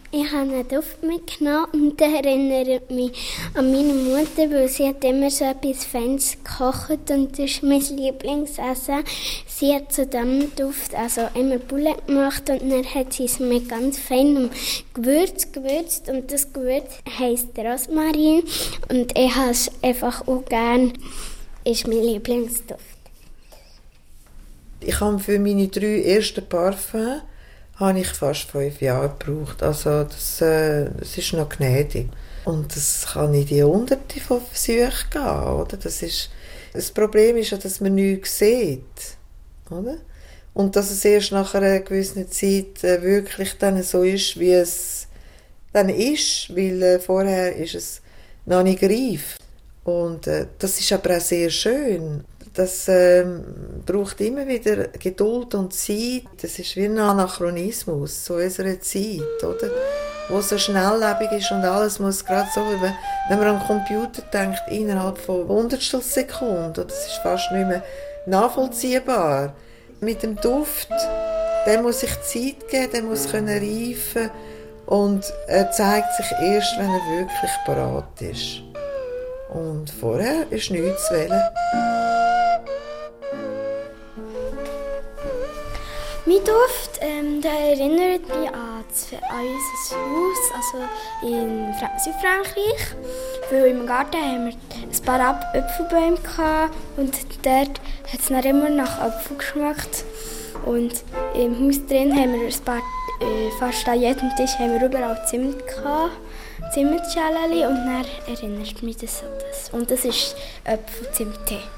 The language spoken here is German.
Ich habe einen Duft mitgenommen und der erinnert mich an meine Mutter, weil sie hat immer so etwas Feines gekocht und das ist mein Lieblingsessen. Sie hat zu diesem Duft also immer Bulle gemacht und dann hat sie es mit ganz feinem Gewürz gewürzt und das Gewürz heisst Rosmarin und ich habe es einfach auch gern. Ist mein Lieblingsduft. Ich habe für meine 3 ersten Parfums habe ich fast 5 Jahre gebraucht. Also das ist noch gnädig. Und das kann in die Hunderte von Versuchen gehen. Oder? Das Problem ist ja, dass man nichts sieht. Oder? Und dass es erst nach einer gewissen Zeit wirklich dann so ist, wie es dann ist. Weil vorher ist es noch nicht reif. Und das ist aber auch sehr schön. Das braucht immer wieder Geduld und Zeit. Das ist wie ein Anachronismus zu unserer Zeit, oder? Wo so schnelllebig ist und alles muss gerade so, wenn man an den Computer denkt, innerhalb von Hundertstelsekunden. Das ist fast nicht mehr nachvollziehbar. Mit dem Duft, der muss sich Zeit geben, der muss reifen und er zeigt sich erst, wenn er wirklich parat ist. Und vorher ist nichts zu wählen. Mein Duft der erinnert mich an unser Haus, also in Südfrankreich. Weil im Garten haben wir ein paar Äpfelbäume gehabt und dort hat es dann immer nach Äpfel geschmeckt. Und im Haus drin haben wir fast an jedem Tisch haben wir überall Zimt gehabt, Zimtschälchen, und dann erinnert mich das an das. Und das ist Äpfelzimttee.